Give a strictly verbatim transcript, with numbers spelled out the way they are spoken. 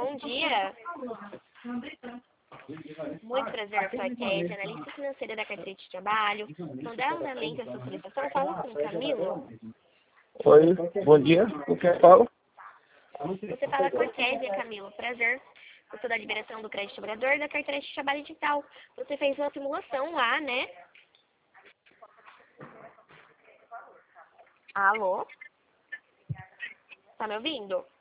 Bom dia. Muito prazer, sou a Kézia, analista financeira da carteira de trabalho. Então, dá andamento à sua solicitação. Falo com o Camilo. Oi, bom dia. Com quem falo? Você fala com a Kézia, Camilo. Prazer. Eu sou da liberação do crédito trabalhador da carteira de trabalho digital. Você fez uma simulação lá, né? Alô? Tá me ouvindo?